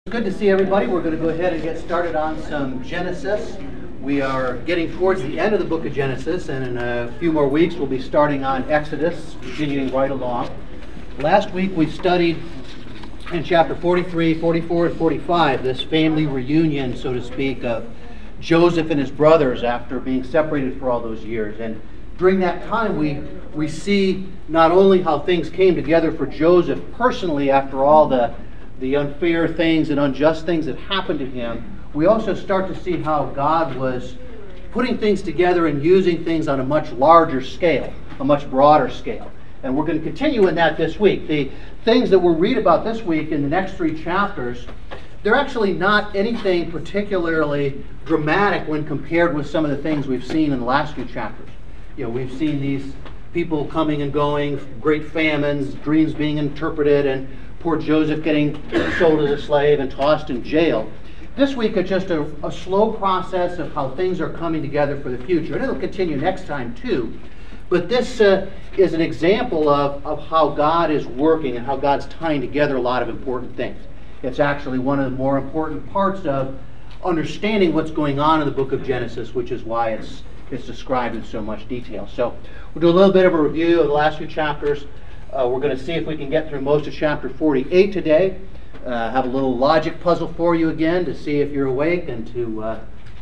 Good to see everybody. We're going to go ahead and get started on some Genesis. We are getting towards the end of the book of Genesis, and in a few more weeks we'll be starting on Exodus, continuing right along. Last week we studied in chapter 43, 44, and 45 this family reunion, so to speak, of Joseph and his brothers after being separated for all those years. And during that time we see not only how things came together for Joseph personally after all the unfair things and unjust things that happened to him, we also start to see how God was putting things together and using things on a much larger scale, a much broader scale. And we're going to continue in that this week. The things that we'll read about this week in the next three chapters, they're actually not anything particularly dramatic when compared with some of the things we've seen in the last few chapters. You know, we've seen these people coming and going, great famines, dreams being interpreted, and poor Joseph getting sold as a slave and tossed in jail. This week it's just a slow process of how things are coming together for the future. And it'll continue next time too. But this is an example of how God is working and how God's tying together a lot of important things. It's actually one of the more important parts of understanding what's going on in the book of Genesis, which is why it's described in so much detail. So we'll do a little bit of a review of the last few chapters. We're going to see if we can get through most of chapter 48 today. Have a little logic puzzle for you again to see if you're awake and to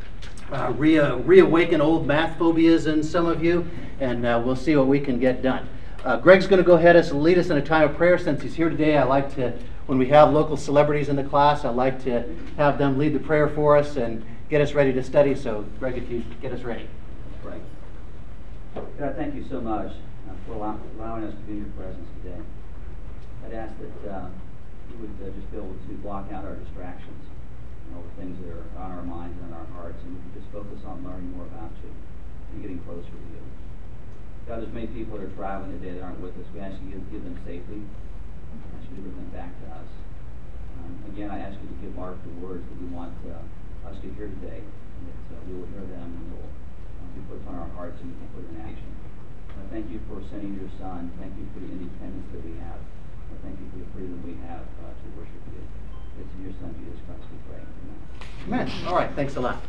reawaken old math phobias in some of you. And we'll see what we can get done. Greg's going to go ahead and lead us in a time of prayer. Since he's here today, I like to, when we have local celebrities in the class, I like to have them lead the prayer for us and get us ready to study. So, Greg, if you get us ready. Right. God, thank you so much for allowing us to be in your presence today. I'd ask that you would just be able to block out our distractions, all the things that are on our minds and on our hearts, and we can just focus on learning more about you and getting closer to you. God, there's many people that are traveling today that aren't with us. We ask you to give them safely. I ask you to bring them back to us. Again, I ask you to give Mark the words that we want us to hear today, and that we will hear them and they will be put on our hearts and we can put in action. Thank you for sending your Son. Thank you for the independence that we have. Thank you for the freedom we have to worship you. It's in your Son, Jesus Christ, we pray. Amen. Amen. All right, thanks a lot.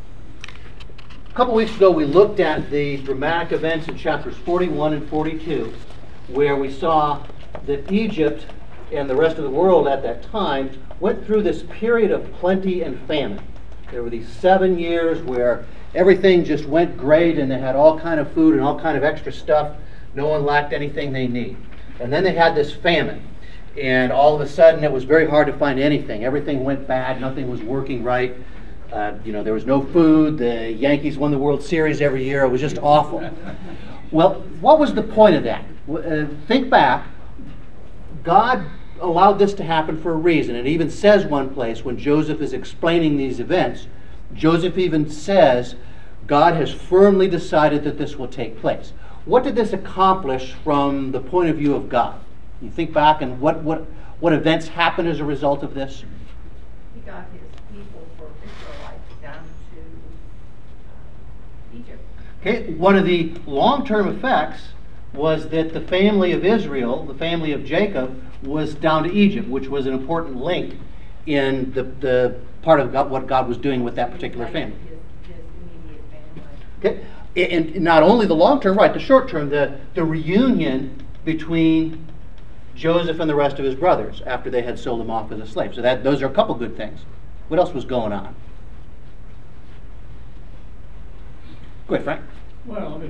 A couple weeks ago, we looked at the dramatic events in chapters 41 and 42, where we saw that Egypt and the rest of the world at that time went through this period of plenty and famine. There were these 7 years where everything just went great and they had all kind of food and all kind of extra stuff. No one lacked anything they need. And then they had this famine. And all of a sudden it was very hard to find anything. Everything went bad. Nothing was working right. There was no food. The Yankees won the World Series every year. It was just awful. Well, what was the point of that? Think back. God allowed this to happen for a reason. It even says one place when Joseph is explaining these events, Joseph even says, God has firmly decided that this will take place. What did this accomplish from the point of view of God? You think back and what events happened as a result of this? He got his people for Israelites down to Egypt. Okay, one of the long-term effects was that the family of Israel, the family of Jacob, was down to Egypt, which was an important link in the part of God, what God was doing with that particular family. His immediate family. Okay, and not only the long term, right, the short term, the reunion between Joseph and the rest of his brothers after they had sold him off as a slave. So those are a couple good things. What else was going on? Go ahead, Frank. Well,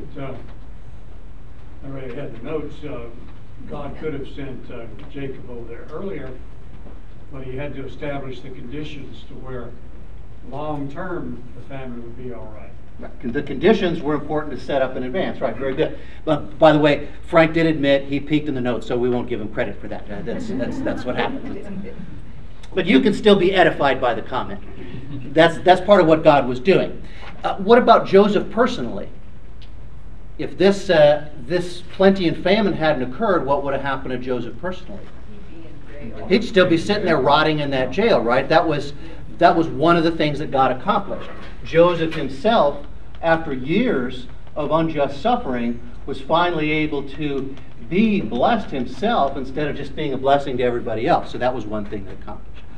I already had the notes. God could have sent Jacob over there earlier, but he had to establish the conditions to where long-term the family would be all right. The conditions were important to set up in advance. Right, very good. But by the way, Frank did admit he peeked in the notes, so we won't give him credit for that. That's what happened. But you can still be edified by the comment. That's part of what God was doing. What about Joseph personally? If this plenty and famine hadn't occurred, what would have happened to Joseph personally? He'd still be sitting there rotting in that jail, right? That was one of the things that God accomplished. Joseph himself, after years of unjust suffering, was finally able to be blessed himself instead of just being a blessing to everybody else. So that was one thing that accomplished.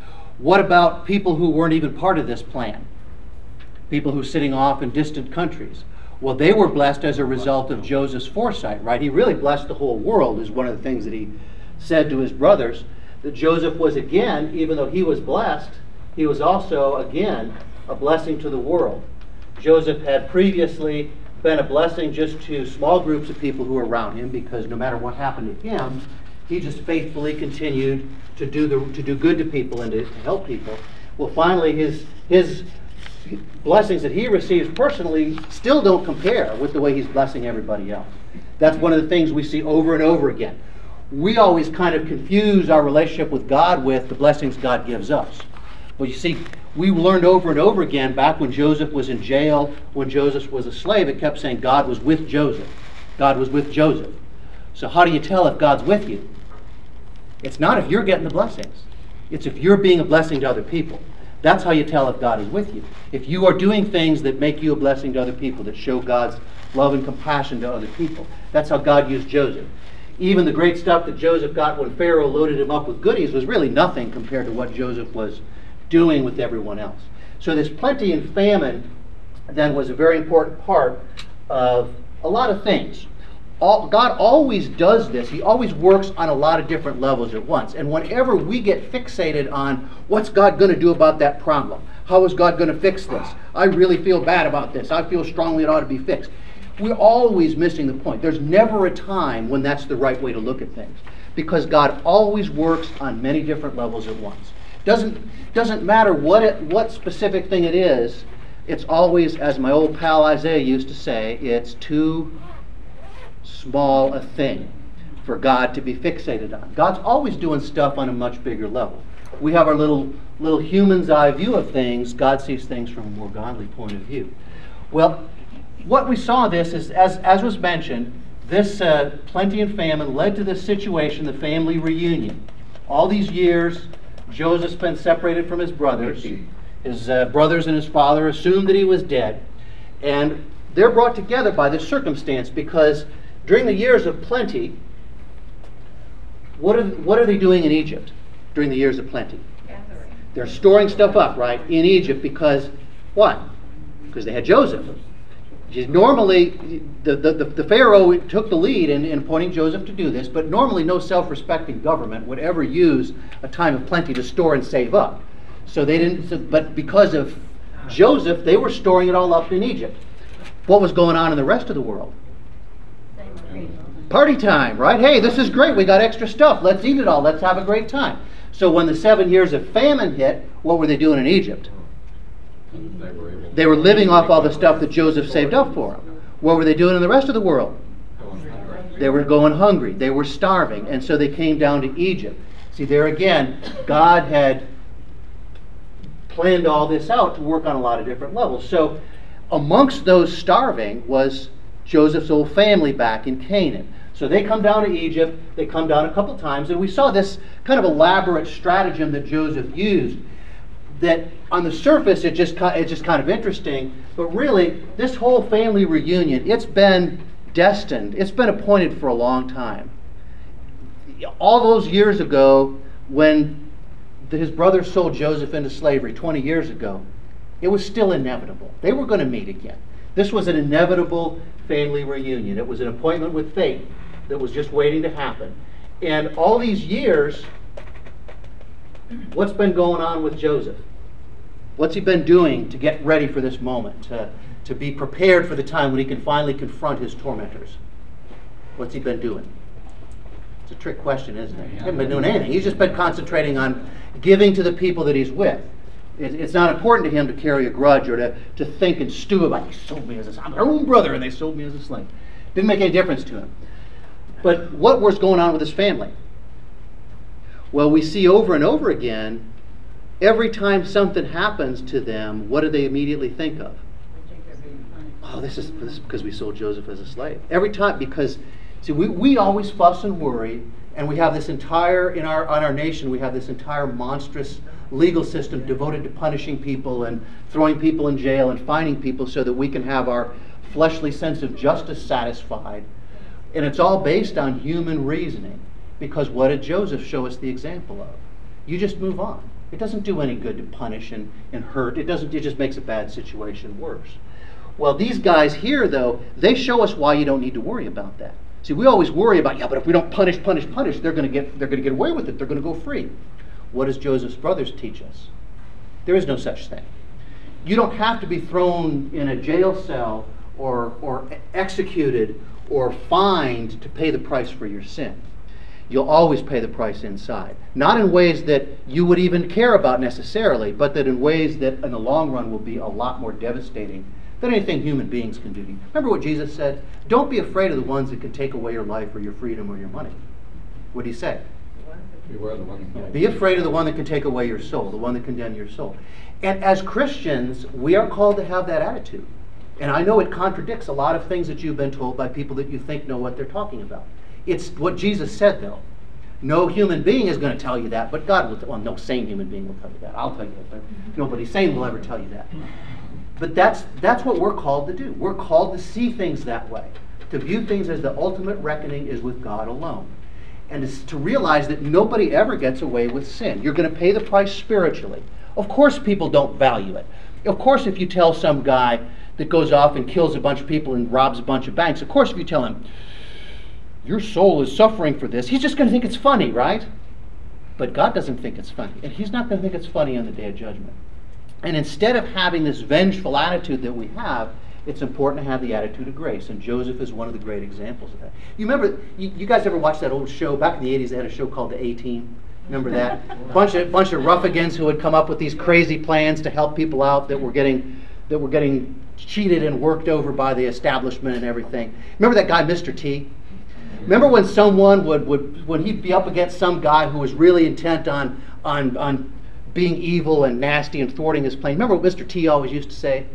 What about people who weren't even part of this plan? People who are sitting off in distant countries. Well, they were blessed as a result of Joseph's foresight, right? He really blessed the whole world, is one of the things that he said to his brothers, that Joseph was again, even though he was blessed, he was also, again, a blessing to the world. Joseph had previously been a blessing just to small groups of people who were around him, because no matter what happened to him, he just faithfully continued to do good to people and to help people. Well, finally, his blessings that he receives personally still don't compare with the way he's blessing everybody else. That's one of the things we see over and over again. We always kind of confuse our relationship with God with the blessings God gives us. But you see, we learned over and over again, back when Joseph was in jail, when Joseph was a slave, it kept saying God was with Joseph. God was with Joseph. So how do you tell if God's with you? It's not if you're getting the blessings. It's if you're being a blessing to other people. That's how you tell if God is with you. If you are doing things that make you a blessing to other people, that show God's love and compassion to other people. That's how God used Joseph. Even the great stuff that Joseph got when Pharaoh loaded him up with goodies was really nothing compared to what Joseph was doing with everyone else. So this plenty and famine then was a very important part of a lot of things. God always does this. He always works on a lot of different levels at once. And whenever we get fixated on what's God going to do about that problem, how is God going to fix this? I really feel bad about this. I feel strongly it ought to be fixed. We're always missing the point. There's never a time when that's the right way to look at things, because God always works on many different levels at once. Doesn't matter what specific thing it is. It's always, as my old pal Isaiah used to say, it's too small a thing for God to be fixated on. God's always doing stuff on a much bigger level. We have our little human's eye view of things. God sees things from a more godly point of view. Well, what we saw this is, as was mentioned, this plenty and famine led to this situation, the family reunion. All these years, Joseph's been separated from his brothers. His brothers and his father assumed that he was dead. And they're brought together by this circumstance, because during the years of plenty, what are they doing in Egypt during the years of plenty? Gathering. They're storing stuff up, right, in Egypt, because what? Because they had Joseph. Normally, the Pharaoh took the lead in appointing Joseph to do this, but normally no self-respecting government would ever use a time of plenty to store and save up. So they didn't. But because of Joseph, they were storing it all up in Egypt. What was going on in the rest of the world? Party time, right? Hey, this is great. We got extra stuff. Let's eat it all. Let's have a great time. So when the 7 years of famine hit, what were they doing in Egypt? They were living off all the stuff that Joseph saved up for them. What were they doing in the rest of the world? They were going hungry. They were starving. And so they came down to Egypt. See, there again, God had planned all this out to work on a lot of different levels. So amongst those starving was Joseph's old family back in Canaan. So they come down to Egypt. They come down a couple times. And we saw this kind of elaborate stratagem that Joseph used, that on the surface it's just kind of interesting, but really this whole family reunion, it's been destined, it's been appointed for a long time. All those years ago, when his brothers sold Joseph into slavery 20 years ago, it was still inevitable. They were going to meet again. This was an inevitable family reunion. It was an appointment with fate that was just waiting to happen. And all these years, what's been going on with Joseph? What's he been doing to get ready for this moment, to be prepared for the time when he can finally confront his tormentors? What's he been doing? It's a trick question, isn't it? He hasn't been doing anything. He's just been concentrating on giving to the people that he's with. It's not important to him to carry a grudge or to think and stew about, he sold me I'm their own brother and they sold me as a slave. Didn't make any difference to him. But what was going on with his family? Well, we see over and over again, every time something happens to them, what do they immediately think of? Oh, this is because we sold Joseph as a slave. Every time, because, see, we always fuss and worry, and we have this entire, on our nation, we have this entire monstrous legal system devoted to punishing people and throwing people in jail and fining people so that we can have our fleshly sense of justice satisfied. And it's all based on human reasoning. Because what did Joseph show us the example of? You just move on. It doesn't do any good to punish and hurt. It just makes a bad situation worse. Well, these guys here, though, they show us why you don't need to worry about that. See, we always worry about, yeah, but if we don't punish, they're going to get away with it. They're going to go free. What does Joseph's brothers teach us? There is no such thing. You don't have to be thrown in a jail cell or executed or fined to pay the price for your sin. You'll always pay the price inside. Not in ways that you would even care about necessarily, but that in ways that in the long run will be a lot more devastating than anything human beings can do to you. Remember what Jesus said? Don't be afraid of the ones that can take away your life or your freedom or your money. What did he say? Beware the one. Be afraid of the one that can take away your soul, the one that can condemn your soul. And as Christians, we are called to have that attitude. And I know it contradicts a lot of things that you've been told by people that you think know what they're talking about. It's what Jesus said, though. No human being is going to tell you that, but God will. Well, no sane human being will tell you that. I'll tell you that. Nobody sane will ever tell you that. But that's what we're called to do. We're called to see things that way, to view things as the ultimate reckoning is with God alone. And to realize that nobody ever gets away with sin. You're going to pay the price spiritually. Of course people don't value it. Of course if you tell some guy that goes off and kills a bunch of people and robs a bunch of banks, of course if you tell him, your soul is suffering for this, he's just going to think it's funny, right? But God doesn't think it's funny. And he's not going to think it's funny on the day of judgment. And instead of having this vengeful attitude that we have, it's important to have the attitude of grace. And Joseph is one of the great examples of that. You remember, you guys ever watched that old show? Back in the 80s, they had a show called The A-Team. Remember that? bunch of ruffians who would come up with these crazy plans to help people out that were getting cheated and worked over by the establishment and everything. Remember that guy, Mr. T? Remember when someone when he'd be up against some guy who was really intent on being evil and nasty and thwarting his plan? Remember what Mr. T always used to say?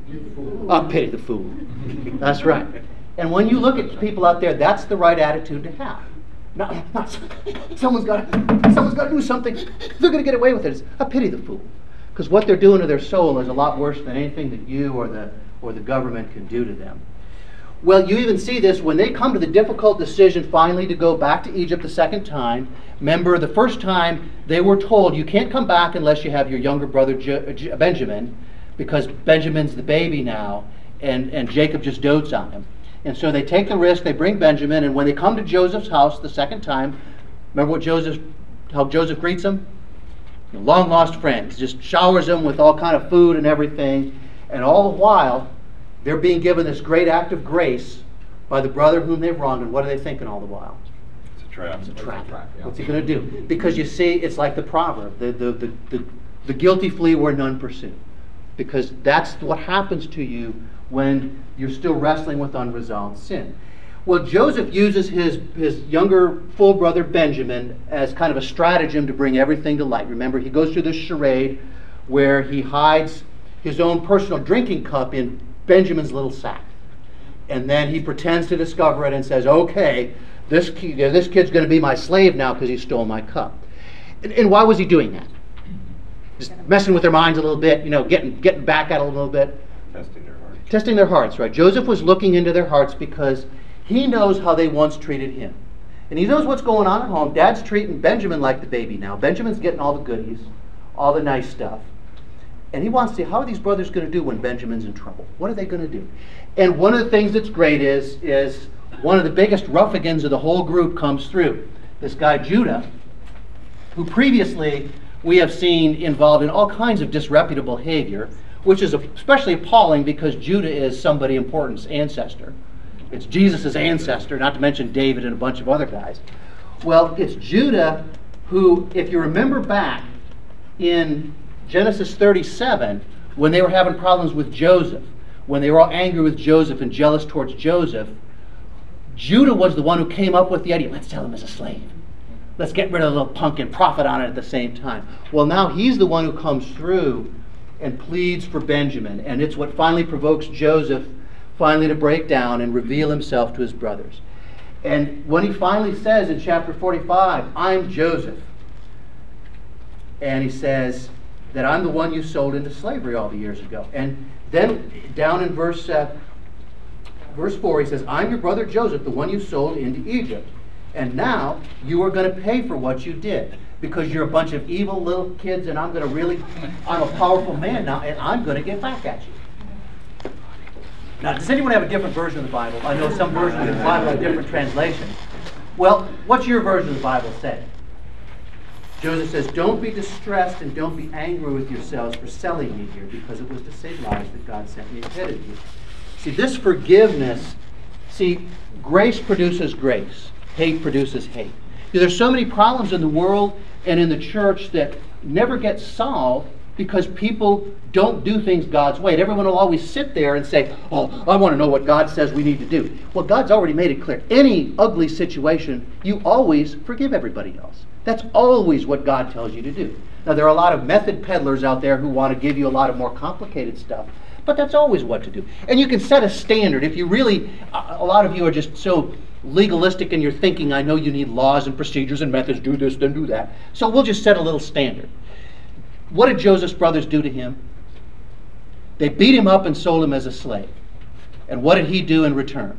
Oh, pity the fool. That's right. And when you look at people out there, that's the right attitude to have. Not someone's got to do something. They're going to get away with it. It's a pity the fool, because what they're doing to their soul is a lot worse than anything that you or the government can do to them. Well, you even see this when they come to the difficult decision finally to go back to Egypt the second time. Remember, the first time they were told, you can't come back unless you have your younger brother Benjamin, because Benjamin's the baby now, and Jacob just dotes on him. And so they take the risk, they bring Benjamin, and when they come to Joseph's house the second time, remember how Joseph greets them? Long lost friends, just showers them with all kind of food and everything, and all the while, they're being given this great act of grace by the brother whom they've wronged, and what are they thinking all the while? It's a trap. It's a trap. Yeah. What's he going to do? Because you see, it's like the proverb, the guilty flee where none pursue. Because that's what happens to you when you're still wrestling with unresolved sin. Well, Joseph uses his younger full brother Benjamin as kind of a stratagem to bring everything to light. Remember, he goes through this charade where he hides his own personal drinking cup in Benjamin's little sack. And then he pretends to discover it and says, okay, this kid's going to be my slave now because he stole my cup. And why was he doing that? Just messing with their minds a little bit, getting back at it a little bit. Testing their hearts. Testing their hearts, right. Joseph was looking into their hearts because he knows how they once treated him. And he knows what's going on at home. Dad's treating Benjamin like the baby now. Benjamin's getting all the goodies, all the nice stuff. And he wants to see, how are these brothers going to do when Benjamin's in trouble? What are they going to do? And one of the things that's great is one of the biggest ruffians of the whole group comes through. This guy Judah, who previously we have seen involved in all kinds of disreputable behavior, which is especially appalling because Judah is somebody important's ancestor. It's Jesus' ancestor, not to mention David and a bunch of other guys. Well, it's Judah who, if you remember back in Genesis 37, when they were having problems with Joseph, when they were all angry with Joseph and jealous towards Joseph, Judah was the one who came up with the idea, let's sell him as a slave. Let's get rid of the little punk and profit on it at the same time. Well, now he's the one who comes through and pleads for Benjamin, and it's what finally provokes Joseph finally to break down and reveal himself to his brothers. And when he finally says in chapter 45, I'm Joseph, and he says that I'm the one you sold into slavery all the years ago. And then down in verse 4, he says, I'm your brother Joseph, the one you sold into Egypt. And now you are going to pay for what you did. because you're a bunch of evil little kids and I'm a powerful man now and I'm going to get back at you. Now, does anyone have a different version of the Bible? I know some versions of the Bible have different translations. Well, what's your version of the Bible say? Joseph says, don't be distressed and don't be angry with yourselves for selling me here, because it was to save lives that God sent me ahead of you. See, this forgiveness, grace produces grace. Hate produces hate. There's so many problems in the world and in the church that never get solved because people don't do things God's way. And everyone will always sit there and say, oh, I want to know what God says we need to do. Well, God's already made it clear. Any ugly situation, you always forgive everybody else. That's always what God tells you to do. Now, there are a lot of method peddlers out there who want to give you a lot of more complicated stuff, but that's always what to do. And you can set a standard. If you really, a lot of you are just so legalistic in your thinking, I know you need laws and procedures and methods, do this, then do that. So we'll just set a little standard. What did Joseph's brothers do to him? They beat him up and sold him as a slave. And what did he do in return?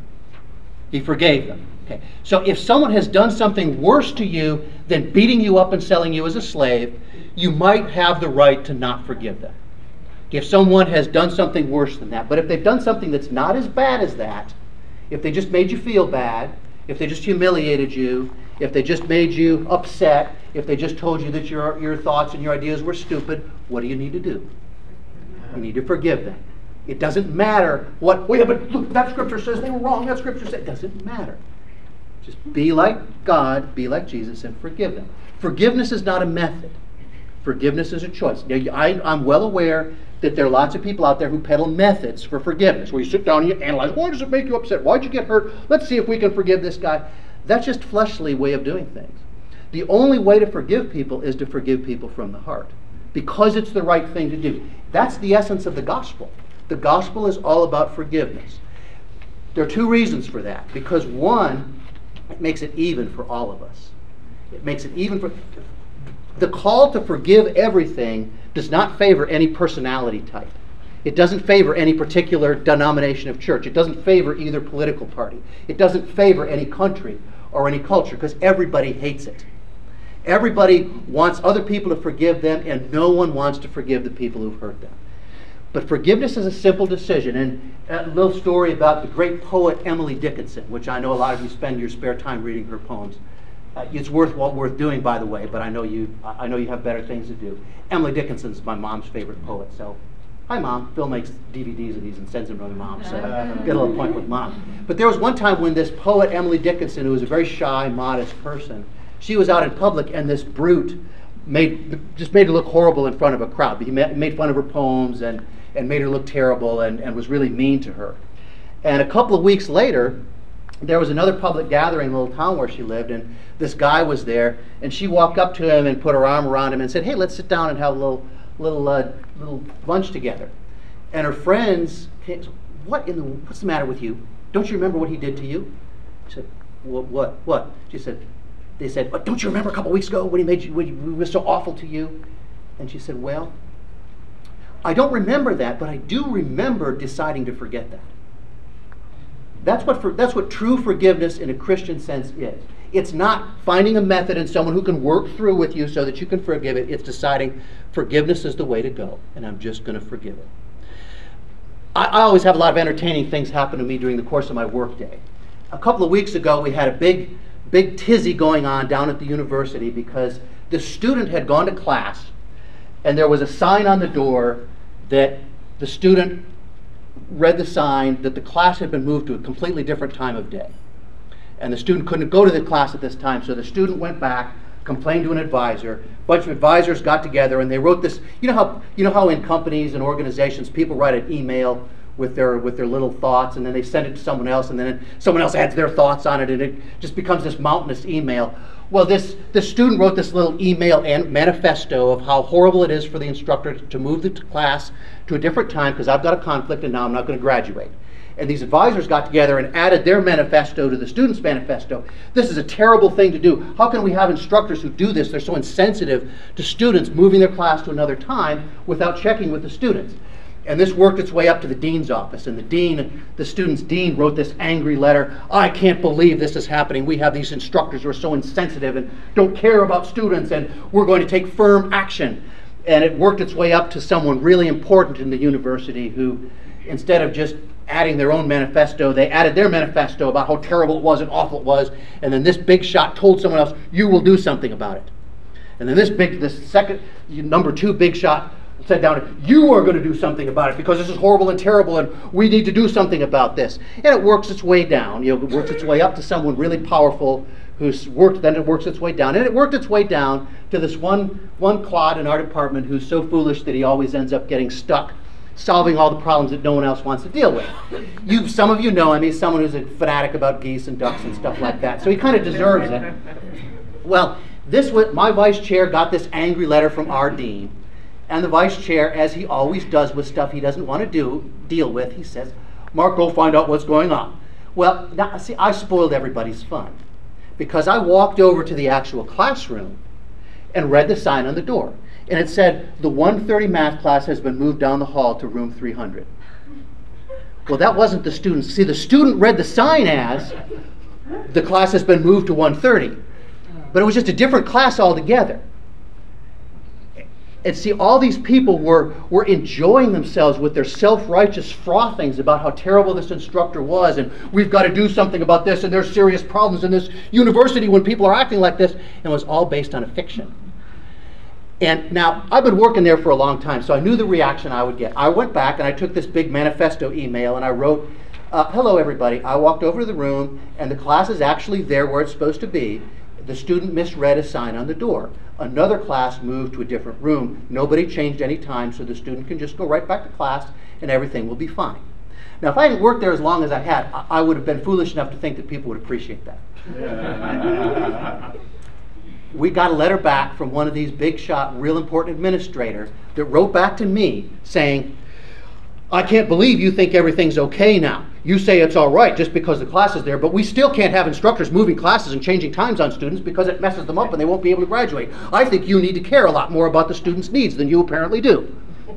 He forgave them. Okay. So if someone has done something worse to you than beating you up and selling you as a slave, you might have the right to not forgive them. If someone has done something worse than that. But if they've done something that's not as bad as that, if they just made you feel bad, if they just humiliated you, if they just made you upset, if they just told you that your thoughts and your ideas were stupid, what do you need to do? You need to forgive them. It doesn't matter what, well, yeah, but look, that scripture says they were wrong, that scripture says, it doesn't matter. Just be like God, be like Jesus, and forgive them. Forgiveness is not a method. Forgiveness is a choice. Now, I'm well aware that there are lots of people out there who peddle methods for forgiveness, where you sit down and you analyze, why does it make you upset? Why'd you get hurt? Let's see if we can forgive this guy. That's just fleshly way of doing things. The only way to forgive people is to forgive people from the heart, because it's the right thing to do. That's the essence of the gospel. The gospel is all about forgiveness. There are two reasons for that. Because one, it makes it even for all of us. It makes it even for... The call to forgive everything does not favor any personality type. It doesn't favor any particular denomination of church. It doesn't favor either political party. It doesn't favor any country or any culture, because everybody hates it. Everybody wants other people to forgive them, and no one wants to forgive the people who've hurt them. But forgiveness is a simple decision. And a little story about the great poet Emily Dickinson, which I know a lot of you spend your spare time reading her poems. It's worth doing, by the way, but I know you have better things to do. Emily Dickinson's my mom's favorite poet, so hi, Mom. Phil makes DVDs of these and sends them to my mom, so get a little point with Mom. But there was one time when this poet, Emily Dickinson, who was a very shy, modest person, she was out in public, and this brute made her look horrible in front of a crowd. He made fun of her poems and made her look terrible and was really mean to her. And a couple of weeks later, there was another public gathering in the little town where she lived, and this guy was there, and she walked up to him and put her arm around him and said, hey, let's sit down and have a little lunch together. And her friends came, what's the matter with you? Don't you remember what he did to you? She said, what? They said, don't you remember a couple weeks ago when he was so awful to you? And she said, well, I don't remember that, but I do remember deciding to forget that. That's what true forgiveness in a Christian sense is. It's not finding a method and someone who can work through with you so that you can forgive it. It's deciding forgiveness is the way to go, and I'm just going to forgive it. I always have a lot of entertaining things happen to me during the course of my workday. A couple of weeks ago, we had a big tizzy going on down at the university because the student had gone to class, and there was a sign on the door that the student read the sign that the class had been moved to a completely different time of day. And the student couldn't go to the class at this time, so the student went back, complained to an advisor. A bunch of advisors got together and they wrote this. You know how in companies and organizations people write an email with their little thoughts, and then they send it to someone else, and then someone else adds their thoughts on it, and it just becomes this mountainous email. Well, this student wrote this little email and manifesto of how horrible it is for the instructor to move the class to a different time because I've got a conflict and now I'm not going to graduate. And these advisors got together and added their manifesto to the students' manifesto. This is a terrible thing to do. How can we have instructors who do this? They're so insensitive to students moving their class to another time without checking with the students. And this worked its way up to the dean's office, and the student's dean wrote this angry letter. I can't believe this is happening. We have these instructors who are so insensitive and don't care about students, and we're going to take firm action. And it worked its way up to someone really important in the university who, instead of just adding their own manifesto, they added their manifesto about how terrible it was and awful it was, and then this big shot told someone else, you will do something about it. And then this second, number 2 big shot said down, you are going to do something about it because this is horrible and terrible and we need to do something about this. And it works its way down. It works its way up to someone really powerful then it works its way down. And it worked its way down to this one clod in our department who's so foolish that he always ends up getting stuck solving all the problems that no one else wants to deal with. Some of you know him. He's someone who's a fanatic about geese and ducks and stuff like that. So he kind of deserves it. Well, my vice chair got this angry letter from our dean. And the vice chair, as he always does with stuff he doesn't want to deal with, he says, Mark, go find out what's going on. Well, now, see, I spoiled everybody's fun because I walked over to the actual classroom and read the sign on the door. And it said, the 1:30 math class has been moved down the hall to room 300. Well, that wasn't the student. See, the student read the sign as, the class has been moved to 1:30. But it was just a different class altogether. And see, all these people were enjoying themselves with their self-righteous frothings about how terrible this instructor was, and we've got to do something about this, and there's serious problems in this university when people are acting like this, and it was all based on a fiction. And now, I've been working there for a long time, so I knew the reaction I would get. I went back and I took this big manifesto email and I wrote, hello everybody, I walked over to the room and the class is actually there where it's supposed to be. The student misread a sign on the door. Another class moved to a different room. Nobody changed any time, so the student can just go right back to class and everything will be fine. Now, if I hadn't worked there as long as I had, I would have been foolish enough to think that people would appreciate that. Yeah. We got a letter back from one of these big shot, real important administrators that wrote back to me saying, I can't believe you think everything's okay now. You say it's all right just because the class is there, but we still can't have instructors moving classes and changing times on students because it messes them up and they won't be able to graduate. I think you need to care a lot more about the students' needs than you apparently do.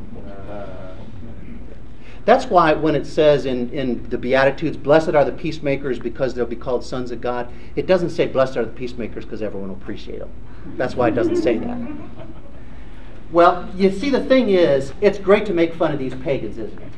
That's why when it says in the Beatitudes, blessed are the peacemakers because they'll be called sons of God, it doesn't say blessed are the peacemakers because everyone will appreciate them. That's why it doesn't say that. Well, you see, the thing is, it's great to make fun of these pagans, isn't it?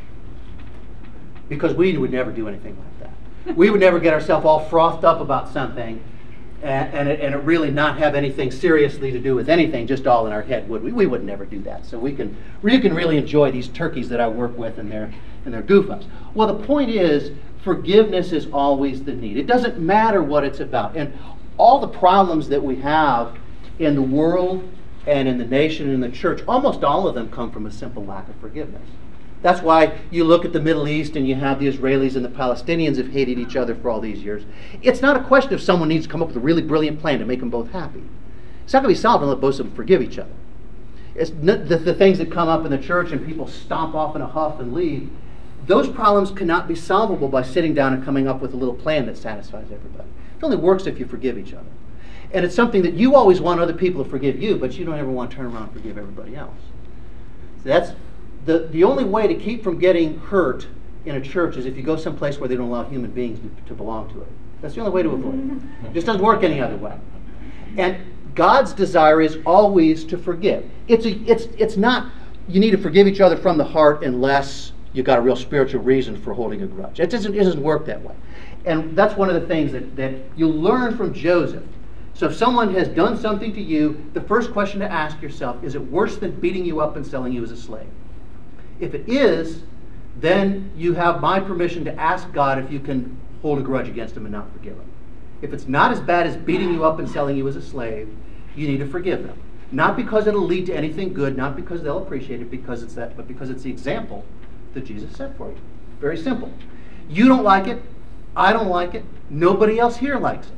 Because we would never do anything like that. We would never get ourselves all frothed up about something and it really not have anything seriously to do with anything, just all in our head, would we? We would never do that. So we can really enjoy these turkeys that I work with and their goof-ups. Well, the point is, forgiveness is always the need. It doesn't matter what it's about. And all the problems that we have in the world and in the nation and in the church, almost all of them come from a simple lack of forgiveness. That's why you look at the Middle East and you have the Israelis and the Palestinians have hated each other for all these years. It's not a question of someone needs to come up with a really brilliant plan to make them both happy. It's not going to be solved unless both of them forgive each other. It's the things that come up in the church and people stomp off in a huff and leave, those problems cannot be solvable by sitting down and coming up with a little plan that satisfies everybody. It only works if you forgive each other. And it's something that you always want other people to forgive you, but you don't ever want to turn around and forgive everybody else. So that's the only way to keep from getting hurt in a church is if you go someplace where they don't allow human beings to belong to it. That's the only way to avoid it. It just doesn't work any other way. And God's desire is always to forgive. It's not you need to forgive each other from the heart unless you've got a real spiritual reason for holding a grudge. It doesn't work that way. And that's one of the things that you learn from Joseph. So if someone has done something to you, the first question to ask yourself, is it worse than beating you up and selling you as a slave? If it is, then you have my permission to ask God if you can hold a grudge against him and not forgive him. If it's not as bad as beating you up and selling you as a slave, you need to forgive them. Not because it'll lead to anything good, not because they'll appreciate it, but because it's the example that Jesus set for you. Very simple. You don't like it, I don't like it, nobody else here likes it.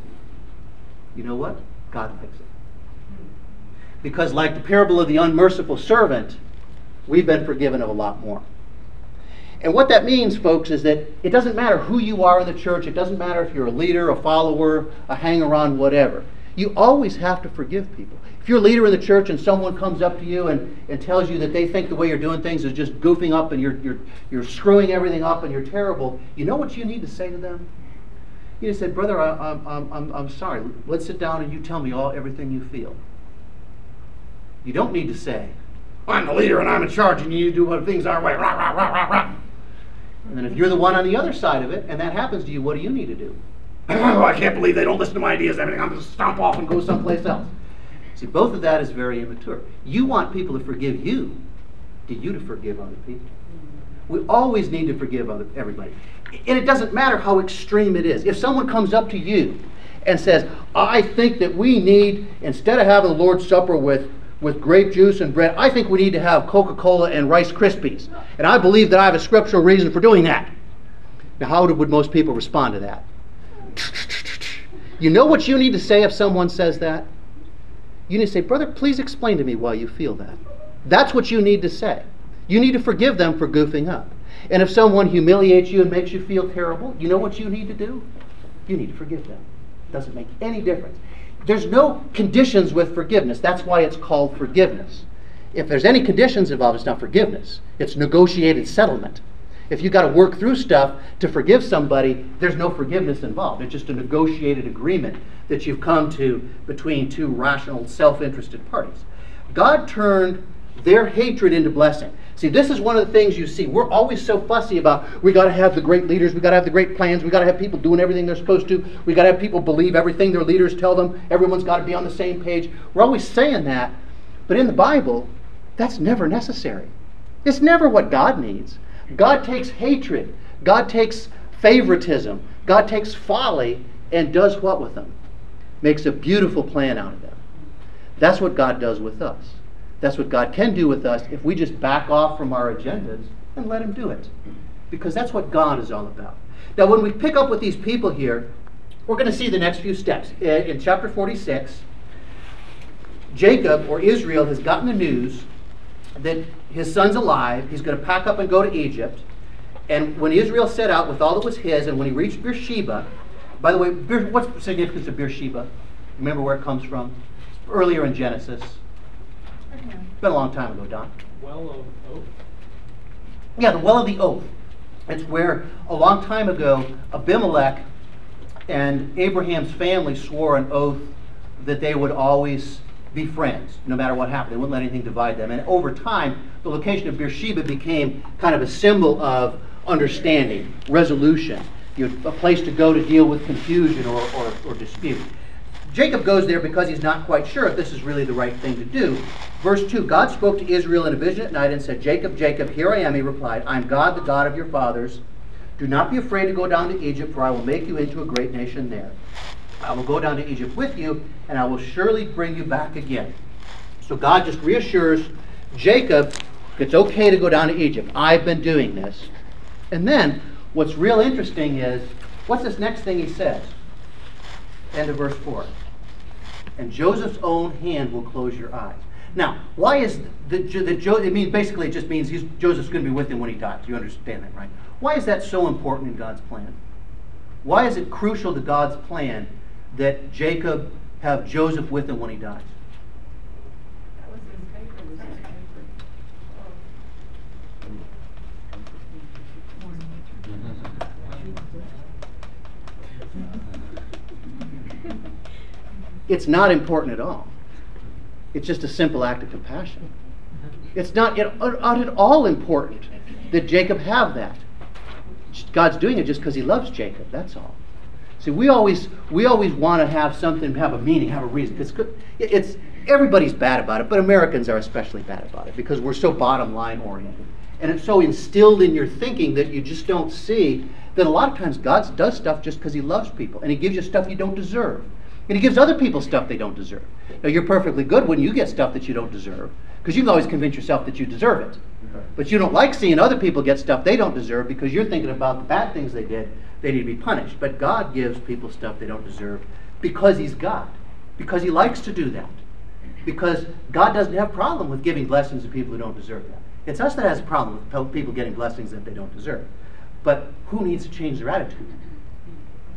You know what? God likes it. Because like the parable of the unmerciful servant, we've been forgiven of a lot more. And what that means, folks, is that it doesn't matter who you are in the church. It doesn't matter if you're a leader, a follower, a hanger-on, whatever. You always have to forgive people. If you're a leader in the church and someone comes up to you and tells you that they think the way you're doing things is just goofing up and you're screwing everything up and you're terrible, you know what you need to say to them? You just say, brother, I'm sorry. Let's sit down and you tell me everything you feel. You don't need to say, I'm the leader and I'm in charge and you need to do what things our way. Rah, rah, rah, rah, rah. And then if you're the one on the other side of it and that happens to you, what do you need to do? Oh, I can't believe they don't listen to my ideas and everything. I'm going to stomp off and go someplace else. See, both of that is very immature. You want people to forgive you. Do you to forgive other people? We always need to forgive everybody. And it doesn't matter how extreme it is. If someone comes up to you and says, I think that we need, instead of having the Lord's Supper with grape juice and bread, I think we need to have Coca-Cola and Rice Krispies. And I believe that I have a scriptural reason for doing that. Now, how would most people respond to that? You know what you need to say if someone says that? You need to say, brother, please explain to me why you feel that. That's what you need to say. You need to forgive them for goofing up. And if someone humiliates you and makes you feel terrible, you know what you need to do? You need to forgive them. It doesn't make any difference. There's no conditions with forgiveness. That's why it's called forgiveness. If there's any conditions involved, it's not forgiveness. It's negotiated settlement. If you've got to work through stuff to forgive somebody, there's no forgiveness involved. It's just a negotiated agreement that you've come to between two rational, self-interested parties. God turned their hatred into blessing. See, this is one of the things you see. We're always so fussy about, we got to have the great leaders, we got to have the great plans, we got to have people doing everything they're supposed to, we got to have people believe everything their leaders tell them, everyone's got to be on the same page. We're always saying that, but in the Bible, that's never necessary. It's never what God needs. God takes hatred, God takes favoritism, God takes folly, and does what with them? Makes a beautiful plan out of them. That's what God does with us. That's what God can do with us if we just back off from our agendas and let Him do it. Because that's what God is all about. Now, when we pick up with these people here, we're going to see the next few steps. In chapter 46, Jacob, or Israel, has gotten the news that his son's alive. He's going to pack up and go to Egypt. And when Israel set out with all that was his, and when he reached Beersheba, by the way, what's the significance of Beersheba? Remember where it comes from? Earlier in Genesis. It's been a long time ago, Don. Well of oath? Yeah, the well of the oath. It's where a long time ago Abimelech and Abraham's family swore an oath that they would always be friends, no matter what happened. They wouldn't let anything divide them. And over time, the location of Beersheba became kind of a symbol of understanding, resolution, a place to go to deal with confusion or dispute. Jacob goes there because he's not quite sure if this is really the right thing to do. Verse 2, God spoke to Israel in a vision at night and said, Jacob, Jacob, here I am, he replied. I am God, the God of your fathers. Do not be afraid to go down to Egypt, for I will make you into a great nation there. I will go down to Egypt with you, and I will surely bring you back again. So God just reassures Jacob it's okay to go down to Egypt. I've been doing this. And then, what's real interesting is, what's this next thing he says? End of verse 4. And Joseph's own hand will close your eyes. Now, why is basically it just means Joseph's going to be with him when he dies. You understand that, right? Why is that so important in God's plan? Why is it crucial to God's plan that Jacob have Joseph with him when he dies? That was his paper. Was his paper. It's not important at all. It's just a simple act of compassion. It's not at all important that Jacob have that. God's doing it just because he loves Jacob, that's all. See, we always want to have something, have a meaning, have a reason. It's everybody's bad about it, but Americans are especially bad about it because we're so bottom line oriented. And it's so instilled in your thinking that you just don't see that a lot of times God does stuff just because he loves people. And he gives you stuff you don't deserve. And he gives other people stuff they don't deserve. Now, you're perfectly good when you get stuff that you don't deserve, because you can always convince yourself that you deserve it. But you don't like seeing other people get stuff they don't deserve because you're thinking about the bad things they did. They need to be punished. But God gives people stuff they don't deserve because he's God. Because he likes to do that. Because God doesn't have a problem with giving blessings to people who don't deserve that. It's us that has a problem with people getting blessings that they don't deserve. But who needs to change their attitude?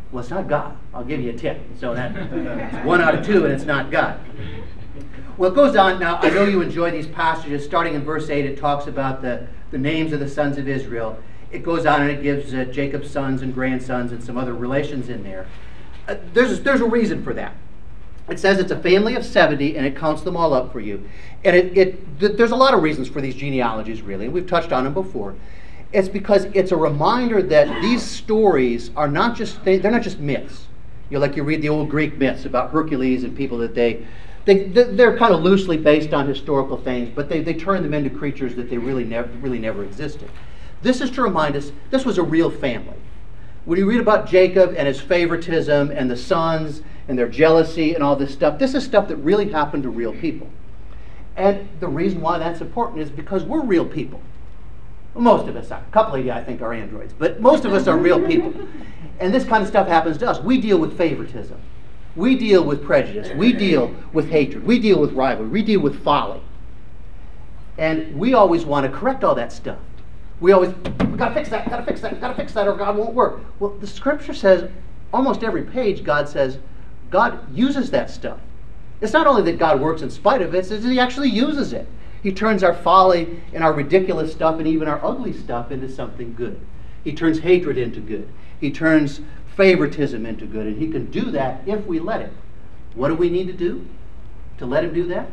Well, it's not God. I'll give you a tip. So that's 1 out of 2, and it's not God. Well, it goes on. Now, I know you enjoy these passages. Starting in verse 8, it talks about the names of the sons of Israel. It goes on and it gives Jacob's sons and grandsons and some other relations in there. There's a reason for that. It says it's a family of 70, and it counts them all up for you. And there's a lot of reasons for these genealogies, really. We've touched on them before. It's because it's a reminder that these stories are not just they're not just myths. Like you read the old Greek myths about Hercules and people that they're kind of loosely based on historical things, but they turn them into creatures that they really never existed. This is to remind us this was a real family. When you read about Jacob and his favoritism and the sons and their jealousy and all this stuff, this is stuff that really happened to real people. And the reason why that's important is because we're real people. Well, most of us are. A couple of you, I think, are androids, but most of us are real people. And this kind of stuff happens to us. We deal with favoritism. We deal with prejudice. We deal with hatred. We deal with rivalry. We deal with folly. And we always want to correct all that stuff. We gotta fix that, gotta fix that, gotta fix that, or God won't work. Well, the scripture says, almost every page, God says, God uses that stuff. It's not only that God works in spite of it, it's that He actually uses it. He turns our folly and our ridiculous stuff and even our ugly stuff into something good. He turns hatred into good. He turns favoritism into good. And He can do that if we let Him. What do we need to do to let Him do that?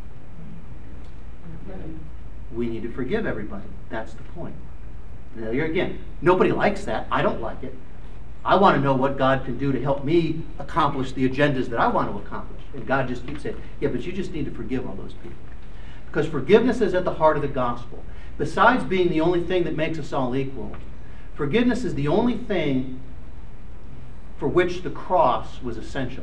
We need to forgive everybody. That's the point. Now, here again, nobody likes that. I don't like it. I want to know what God can do to help me accomplish the agendas that I want to accomplish. And God just keeps saying, yeah, but you just need to forgive all those people. Because forgiveness is at the heart of the gospel. Besides being the only thing that makes us all equal, forgiveness is the only thing for which the cross was essential.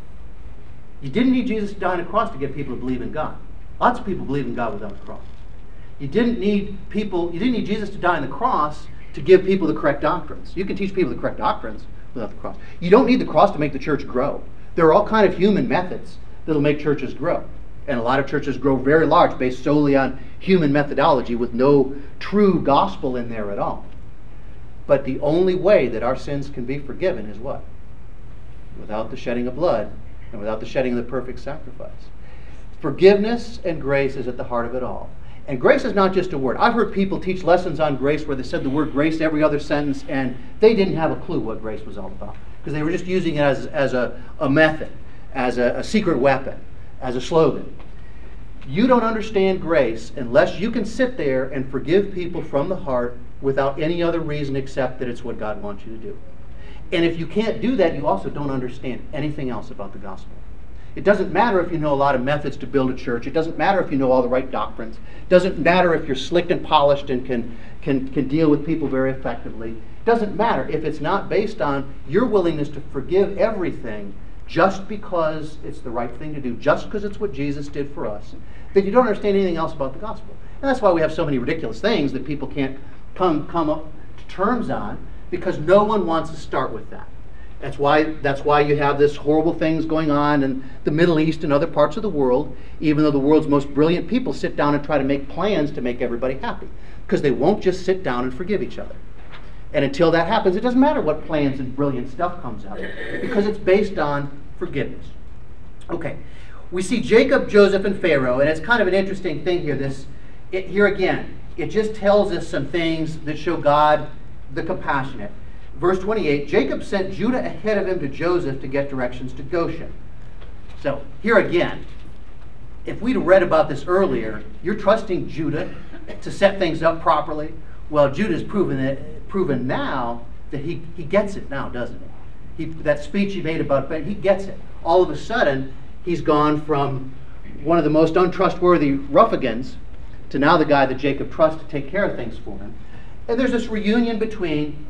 You didn't need Jesus to die on a cross to get people to believe in God. Lots of people believe in God without a cross. You didn't need Jesus to die on the cross to give people the correct doctrines. You can teach people the correct doctrines without the cross. You don't need the cross to make the church grow. There are all kinds of human methods that will make churches grow. And a lot of churches grow very large based solely on human methodology with no true gospel in there at all. But the only way that our sins can be forgiven is what? Without the shedding of blood and without the shedding of the perfect sacrifice. Forgiveness and grace is at the heart of it all. And grace is not just a word. I've heard people teach lessons on grace where they said the word grace every other sentence, and they didn't have a clue what grace was all about. Because they were just using it as a method, as a secret weapon, as a slogan. You don't understand grace unless you can sit there and forgive people from the heart without any other reason except that it's what God wants you to do. And if you can't do that, you also don't understand anything else about the gospel. It doesn't matter if you know a lot of methods to build a church. It doesn't matter if you know all the right doctrines. It doesn't matter if you're slicked and polished and can deal with people very effectively. It doesn't matter if it's not based on your willingness to forgive everything just because it's the right thing to do, just because it's what Jesus did for us, that you don't understand anything else about the gospel. And that's why we have so many ridiculous things that people can't come up to terms on, because no one wants to start with that. That's why you have this horrible things going on in the Middle East and other parts of the world, even though the world's most brilliant people sit down and try to make plans to make everybody happy, because they won't just sit down and forgive each other. And until that happens, it doesn't matter what plans and brilliant stuff comes out, because it's based on forgiveness. Okay, we see Jacob, Joseph, and Pharaoh, and it's kind of an interesting thing here. Here again, it just tells us some things that show God the compassionate. Verse 28, Jacob sent Judah ahead of him to Joseph to get directions to Goshen. So here again, if we'd read about this earlier, you're trusting Judah to set things up properly. Well, Judah's proven now that he gets it now, doesn't he? That speech he made about Ben, he gets it. All of a sudden, he's gone from one of the most untrustworthy ruffians to now the guy that Jacob trusts to take care of things for him. And there's this reunion between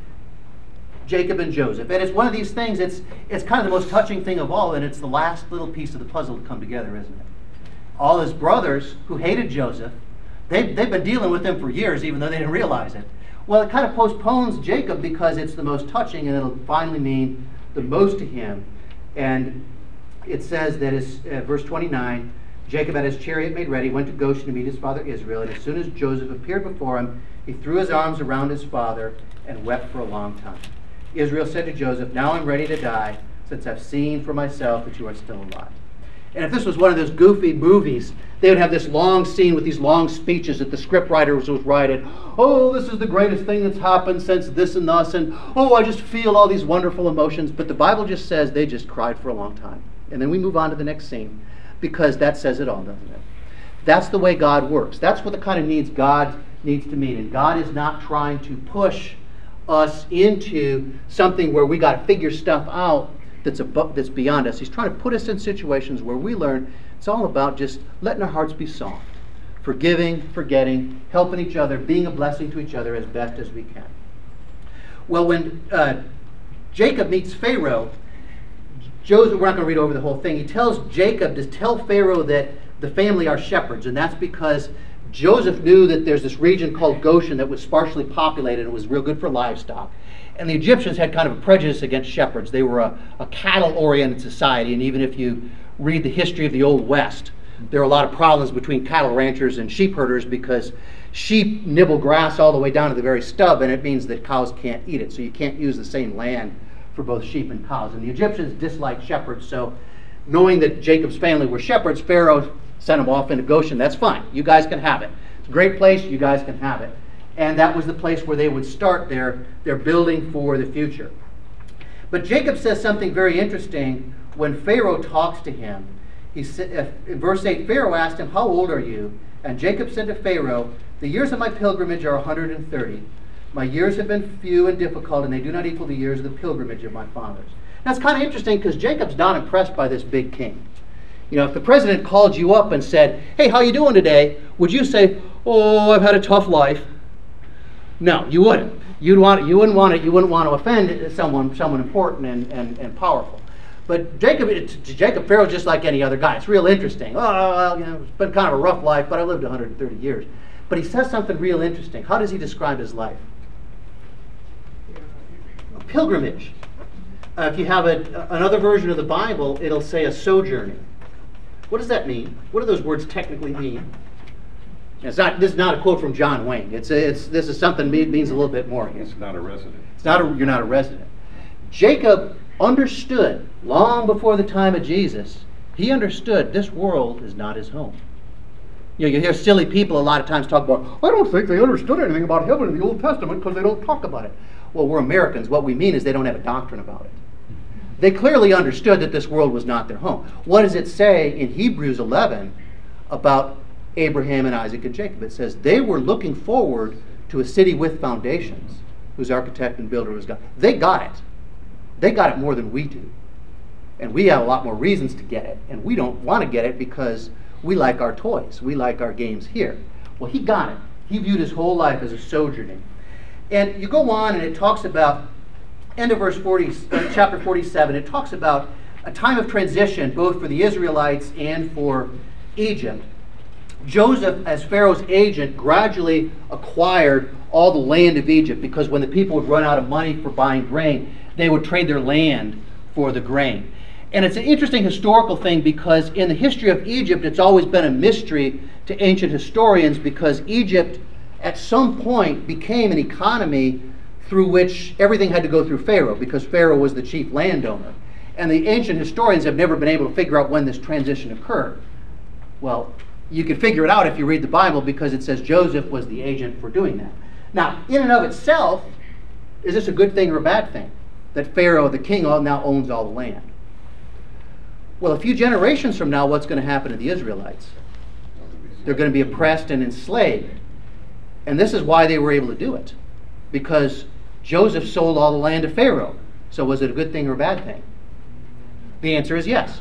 Jacob and Joseph. And it's one of these things, it's kind of the most touching thing of all, and it's the last little piece of the puzzle to come together, isn't it? All his brothers who hated Joseph, they've been dealing with him for years, even though they didn't realize it. Well, it kind of postpones Jacob because it's the most touching, and it'll finally mean the most to him. And it says that, verse 29, Jacob had his chariot made ready, went to Goshen to meet his father Israel, and as soon as Joseph appeared before him, he threw his arms around his father and wept for a long time. Israel said to Joseph, "Now I'm ready to die, since I've seen for myself that you are still alive." And if this was one of those goofy movies, they would have this long scene with these long speeches that the scriptwriter was writing. Oh, this is the greatest thing that's happened since this and thus, and oh, I just feel all these wonderful emotions. But the Bible just says they just cried for a long time. And then we move on to the next scene, because that says it all, doesn't it? That's the way God works. That's what the kind of needs God needs to meet. And God is not trying to push us into something where we got to figure stuff out that's beyond us. He's trying to put us in situations where we learn it's all about just letting our hearts be soft, forgiving, forgetting, helping each other, being a blessing to each other as best as we can. Well, when Jacob meets Pharaoh, Joseph, we're not going to read over the whole thing, he tells Jacob to tell Pharaoh that the family are shepherds, and that's because Joseph knew that there's this region called Goshen that was sparsely populated and was real good for livestock. And the Egyptians had kind of a prejudice against shepherds. They were a cattle-oriented society, and even if you read the history of the Old West, there are a lot of problems between cattle ranchers and sheep herders because sheep nibble grass all the way down to the very stub, and it means that cows can't eat it. So you can't use the same land for both sheep and cows. And the Egyptians disliked shepherds, so knowing that Jacob's family were shepherds, Pharaoh sent them off into Goshen. That's fine. You guys can have it. It's a great place. You guys can have it. And that was the place where they would start their building for the future. But Jacob says something very interesting when Pharaoh talks to him. He said, in verse 8, Pharaoh asked him, "How old are you?" And Jacob said to Pharaoh, "The years of my pilgrimage are 130. My years have been few and difficult, and they do not equal the years of the pilgrimage of my fathers." Now it's kind of interesting because Jacob's not impressed by this big king. You know, if the president called you up and said, "Hey, how you doing today?" would you say, "Oh, I've had a tough life"? No, you wouldn't. You wouldn't want to offend someone important and powerful. But Jacob, Pharaoh's just like any other guy. It's real interesting. Oh, well, you know, it's been kind of a rough life, but I lived 130 years. But he says something real interesting. How does he describe his life? A pilgrimage. If you have another version of the Bible, it'll say a sojourning. What does that mean? What do those words technically mean? This is not a quote from John Wayne. This is something that means a little bit more here. It's not a resident. You're not a resident. Jacob understood long before the time of Jesus. He understood this world is not his home. You know, you hear silly people a lot of times talk about, "I don't think they understood anything about heaven in the Old Testament because they don't talk about it." Well, we're Americans. What we mean is they don't have a doctrine about it. They clearly understood that this world was not their home. What does it say in Hebrews 11 about Abraham and Isaac and Jacob? It says they were looking forward to a city with foundations, whose architect and builder was God. They got it. They got it more than we do. And we have a lot more reasons to get it. And we don't want to get it because we like our toys. We like our games here. Well, he got it. He viewed his whole life as a sojourning. And you go on and it talks about, end of verse 40, chapter 47, it talks about a time of transition both for the Israelites and for Egypt. Joseph, as Pharaoh's agent, gradually acquired all the land of Egypt because when the people would run out of money for buying grain, they would trade their land for the grain. And it's an interesting historical thing because in the history of Egypt, it's always been a mystery to ancient historians because Egypt at some point became an economy through which everything had to go through Pharaoh because Pharaoh was the chief landowner. And the ancient historians have never been able to figure out when this transition occurred. Well, you can figure it out if you read the Bible because it says Joseph was the agent for doing that. Now, in and of itself, is this a good thing or a bad thing? That Pharaoh, the king, now owns all the land. Well, a few generations from now, what's going to happen to the Israelites? They're going to be oppressed and enslaved. And this is why they were able to do it. Because Joseph sold all the land to Pharaoh. So was it a good thing or a bad thing? The answer is yes.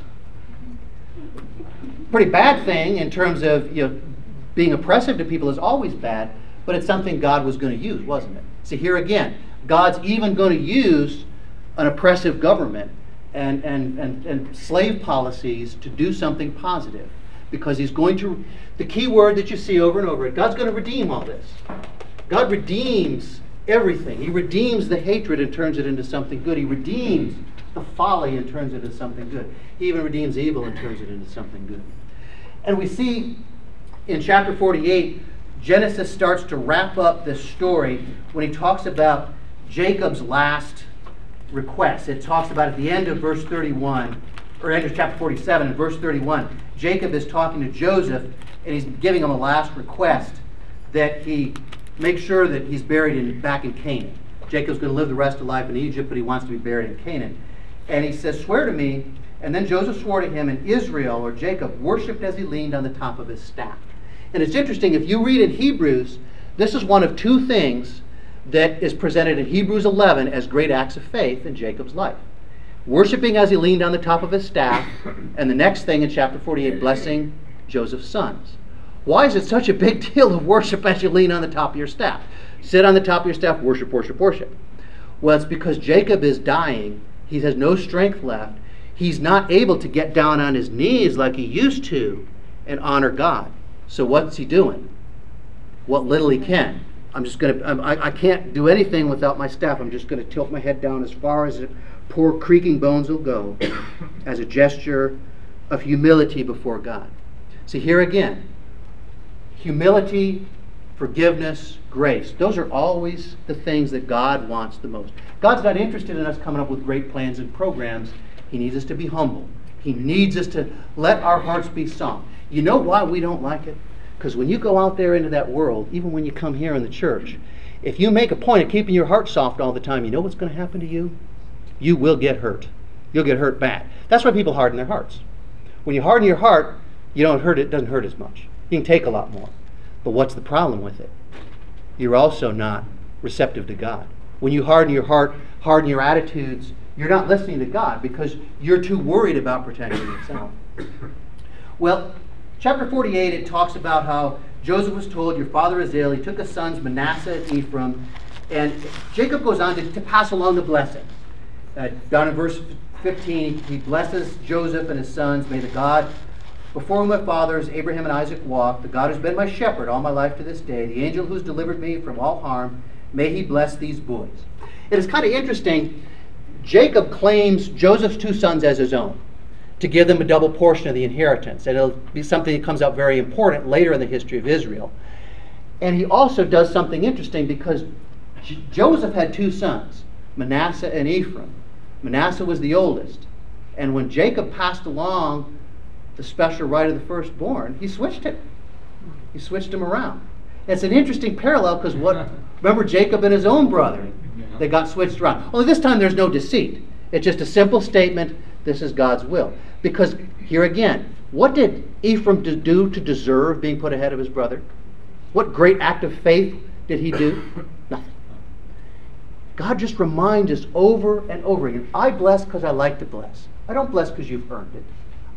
Pretty bad thing in terms of being oppressive to people is always bad, but it's something God was going to use, wasn't it? See, here again, God's even going to use an oppressive government and slave policies to do something positive because he's going to, the key word that you see over and over, God's going to redeem all this. God redeems everything. He redeems the hatred and turns it into something good. He redeems the folly and turns it into something good. He even redeems evil and turns it into something good. And we see in chapter 48, Genesis starts to wrap up this story when he talks about Jacob's last requests. It talks about at the end of verse 31, or end of chapter 47, in verse 31, Jacob is talking to Joseph, and he's giving him a last request that he make sure that he's buried back in Canaan. Jacob's going to live the rest of life in Egypt, but he wants to be buried in Canaan. And he says, swear to me. And then Joseph swore to him, and Israel, or Jacob, worshipped as he leaned on the top of his staff. And it's interesting, if you read in Hebrews, this is one of two things that is presented in Hebrews 11 as great acts of faith in Jacob's life. Worshipping as he leaned on the top of his staff, and the next thing in chapter 48, blessing Joseph's sons. Why is it such a big deal to worship as you lean on the top of your staff? Sit on the top of your staff, worship, worship, worship. Well, it's because Jacob is dying. He has no strength left. He's not able to get down on his knees like he used to and honor God. So what's he doing? What little he can. I can't do anything without my staff. I'm just going to tilt my head down as far as the poor creaking bones will go as a gesture of humility before God. See, here again, humility, forgiveness, grace. Those are always the things that God wants the most. God's not interested in us coming up with great plans and programs. He needs us to be humble. He needs us to let our hearts be soft. You know why we don't like it? Because when you go out there into that world, even when you come here in the church, if you make a point of keeping your heart soft all the time, you know what's going to happen to you? You will get hurt. You'll get hurt bad. That's why people harden their hearts. When you harden your heart, you don't hurt it doesn't hurt as much. You can take a lot more. But what's the problem with it? You're also not receptive to God. When you harden your heart, harden your attitudes, you're not listening to God because you're too worried about protecting yourself. Well, chapter 48, it talks about how Joseph was told, your father is ill. He took his sons Manasseh and Ephraim. And Jacob goes on to pass along the blessing. Down in verse 15, he blesses Joseph and his sons. May the God before whom my fathers, Abraham and Isaac, walked, the God who's been my shepherd all my life to this day, the angel who's delivered me from all harm, may he bless these boys. It is kind of interesting. Jacob claims Joseph's two sons as his own to give them a double portion of the inheritance. And it'll be something that comes out very important later in the history of Israel. And he also does something interesting because Joseph had two sons, Manasseh and Ephraim. Manasseh was the oldest. And when Jacob passed along the special right of the firstborn, he switched him. He switched him around. It's an interesting parallel because remember Jacob and his own brother, they got switched around. Only this time there's no deceit. It's just a simple statement, this is God's will. Because here again, what did Ephraim do to deserve being put ahead of his brother? What great act of faith did he do? Nothing. God just reminds us over and over again, I bless because I like to bless. I don't bless because you've earned it.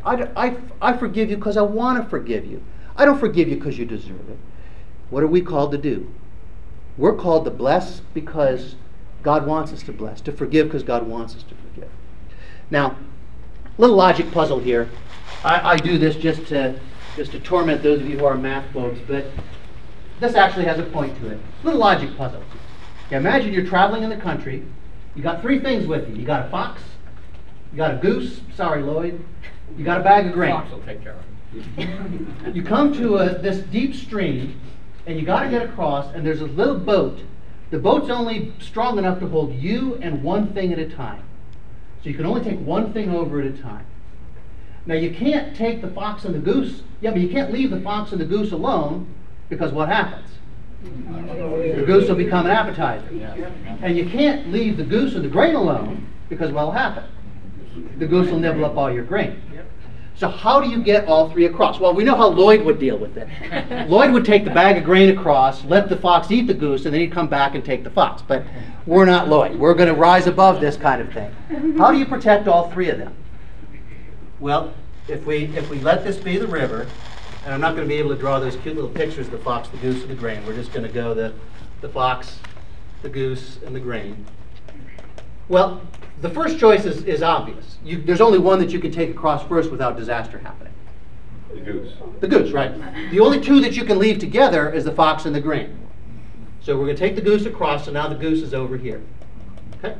I forgive you because I want to forgive you. I don't forgive you because you deserve it. What are we called to do? We're called to bless because God wants us to bless, to forgive because God wants us to forgive. Now, little logic puzzle here. I do this just to torment those of you who are math folks, but this actually has a point to it. Little logic puzzle. Yeah, imagine you're traveling in the country. You got three things with you. You got a fox, you got a goose, sorry Lloyd, you got a bag of grain. Fox will take care of it. You come to this deep stream, and you got to get across, and there's a little boat. The boat's only strong enough to hold you and one thing at a time. So you can only take one thing over at a time. Now you can't take the fox and the goose. Yeah, but you can't leave the fox and the goose alone, because what happens? The goose will become an appetizer. And you can't leave the goose and the grain alone, because what will happen? The goose will nibble up all your grain. So how do you get all three across? Well, we know how Lloyd would deal with it. Lloyd would take the bag of grain across, let the fox eat the goose, and then he'd come back and take the fox. But we're not Lloyd. We're going to rise above this kind of thing. How do you protect all three of them? Well, if we let this be the river, and I'm not going to be able to draw those cute little pictures of the fox, the goose, and the grain. We're just going to go the fox, the goose, and the grain. Well, the first choice is obvious. There's only one that you can take across first without disaster happening. The goose. The goose, right. The only two that you can leave together is the fox and the grain. So we're going to take the goose across, so now the goose is over here. Okay?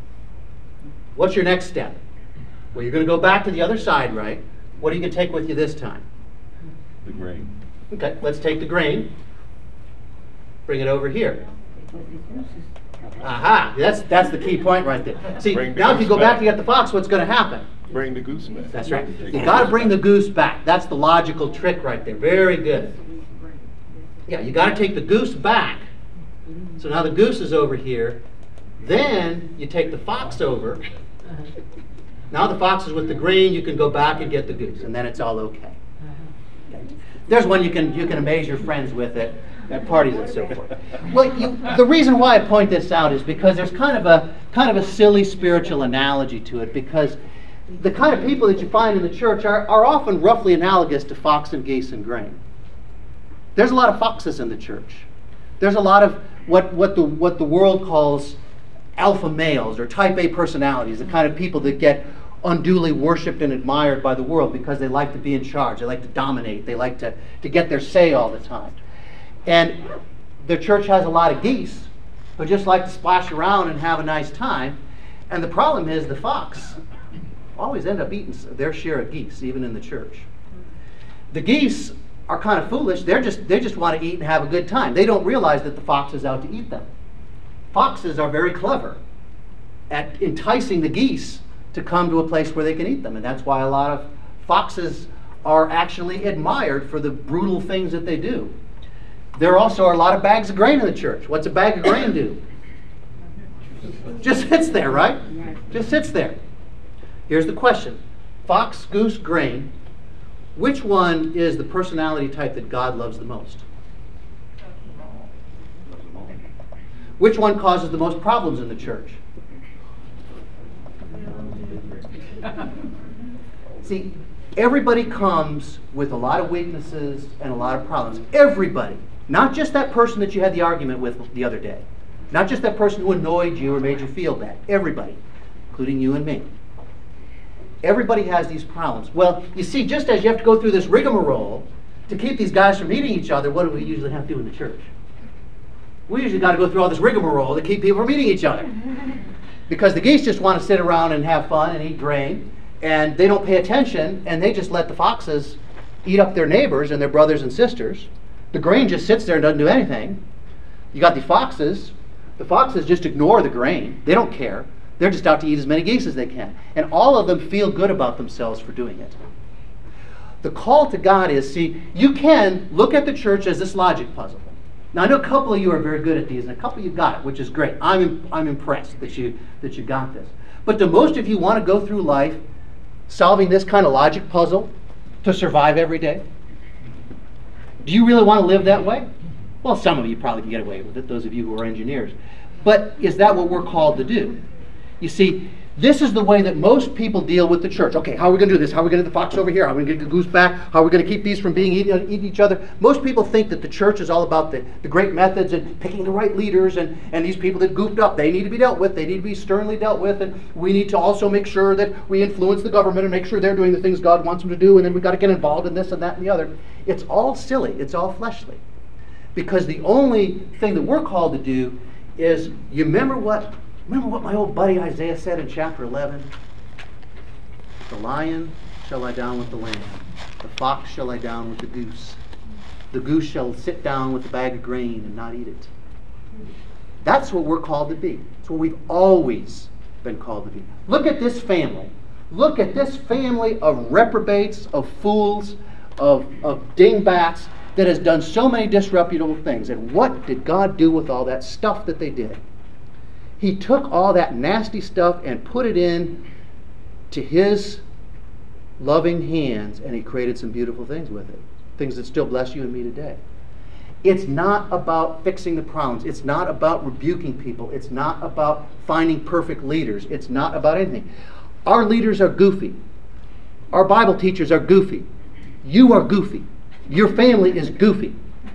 What's your next step? Well, you're going to go back to the other side, right? What are you going to take with you this time? The grain. Okay, let's take the grain. Bring it over here. Aha, that's the key point right there. See, Bring the now if you goose go back back. to get the fox, what's going to happen? Bring the goose back. That's right. You got to bring the goose back. That's the logical trick right there. Very good. Yeah, you got to take the goose back. So now the goose is over here. Then you take the fox over. Now the fox is with the grain. You can go back and get the goose, and then it's all okay. There's one you can amaze your friends with at parties and so forth. Well, the reason why I point this out is because there's kind of a silly spiritual analogy to it, because the kind of people that you find in the church are often roughly analogous to fox and geese and grain. There's a lot of foxes in the church. There's a lot of what the world calls alpha males or type A personalities, the kind of people that get unduly worshipped and admired by the world because they like to be in charge, they like to dominate, they like to get their say all the time. And the church has a lot of geese who just like to splash around and have a nice time. And the problem is the fox always end up eating their share of geese, even in the church. The geese are kind of foolish. They just want to eat and have a good time. They don't realize that the fox is out to eat them. Foxes are very clever at enticing the geese to come to a place where they can eat them. And that's why a lot of foxes are actually admired for the brutal things that they do. There also are a lot of bags of grain in the church. What's a bag of grain do? Just sits there, right? Just sits there. Here's the question. Fox, goose, grain. Which one is the personality type that God loves the most? Which one causes the most problems in the church? See, everybody comes with a lot of weaknesses and a lot of problems. Everybody. Not just that person that you had the argument with the other day. Not just that person who annoyed you or made you feel bad. Everybody, including you and me. Everybody has these problems. Well, you see, just as you have to go through this rigmarole to keep these guys from eating each other, what do we usually have to do in the church? We usually got to go through all this rigmarole to keep people from eating each other. Because the geese just want to sit around and have fun and eat grain, and they don't pay attention, and they just let the foxes eat up their neighbors and their brothers and sisters. The grain just sits there and doesn't do anything. You got the foxes. The foxes just ignore the grain. They don't care. They're just out to eat as many geese as they can. And all of them feel good about themselves for doing it. The call to God is, see, you can look at the church as this logic puzzle. Now, I know a couple of you are very good at these, and a couple of you got it, which is great. I'm impressed that you got this. But do most of you want to go through life solving this kind of logic puzzle to survive every day? Do you really want to live that way? Well, some of you probably can get away with it, those of you who are engineers. But is that what we're called to do? You see, this is the way that most people deal with the church. Okay, how are we going to do this? How are we going to get the fox over here? How are we going to get the goose back? How are we going to keep these from being eating each other? Most people think that the church is all about the great methods and picking the right leaders, and these people that goofed up, they need to be dealt with. They need to be sternly dealt with, and we need to also make sure that we influence the government and make sure they're doing the things God wants them to do, and then we've got to get involved in this and that and the other. It's all silly. It's all fleshly. Because the only thing that we're called to do is, you remember what my old buddy Isaiah said in chapter 11? The lion shall lie down with the lamb. The fox shall lie down with the goose. The goose shall sit down with the bag of grain and not eat it. That's what we're called to be. It's what we've always been called to be. Look at this family. Look at this family of reprobates, of fools, of dingbats that has done so many disreputable things. And what did God do with all that stuff that they did? He took all that nasty stuff and put it in to His loving hands, and He created some beautiful things with it. Things that still bless you and me today. It's not about fixing the problems. It's not about rebuking people. It's not about finding perfect leaders. It's not about anything. Our leaders are goofy. Our Bible teachers are goofy. You are goofy. Your family is goofy.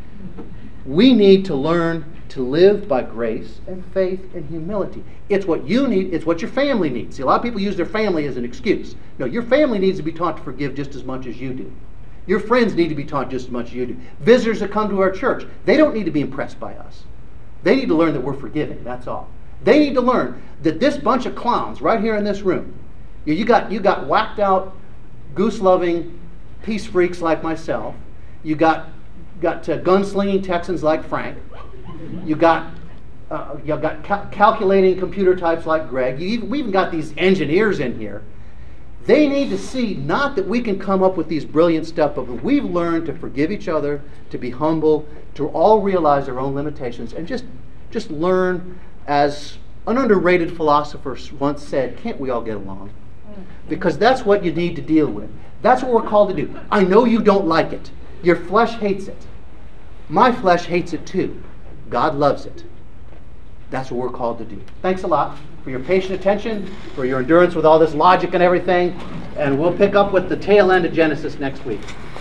We need to learn to live by grace and faith and humility. It's what you need. It's what your family needs. See, a lot of people use their family as an excuse. No, your family needs to be taught to forgive just as much as you do. Your friends need to be taught just as much as you do. Visitors that come to our church, they don't need to be impressed by us. They need to learn that we're forgiving. That's all. They need to learn that this bunch of clowns right here in this room, you got whacked out, goose-loving peace freaks like myself. You got gunslinging Texans like Frank. You got You've got calculating computer types like Greg. We even got these engineers in here. They need to see not that we can come up with these brilliant stuff, but we've learned to forgive each other, to be humble, to all realize our own limitations, and just learn, as an underrated philosopher once said, can't we all get along? Because that's what you need to deal with. That's what we're called to do. I know you don't like it. Your flesh hates it. My flesh hates it too. God loves it. That's what we're called to do. Thanks a lot for your patient attention, for your endurance with all this logic and everything, and we'll pick up with the tail end of Genesis next week.